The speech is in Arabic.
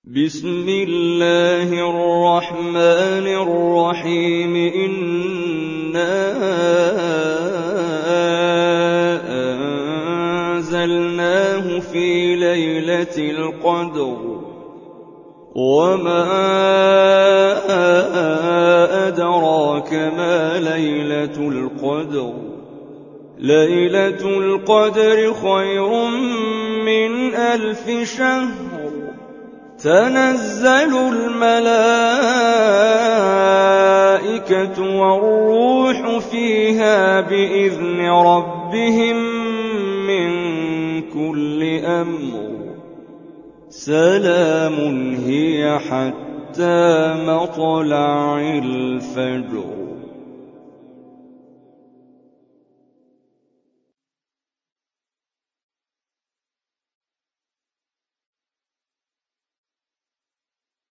بسم الله الرحمن الرحيم إنا أنزلناه في ليلة القدر وما أدراك ما ليلة القدر ليلة القدر خير من 1000 شهر تنزل الملائكة والروح فيها بإذن ربهم من كل أمر سلام هي حتى مطلع الفجر.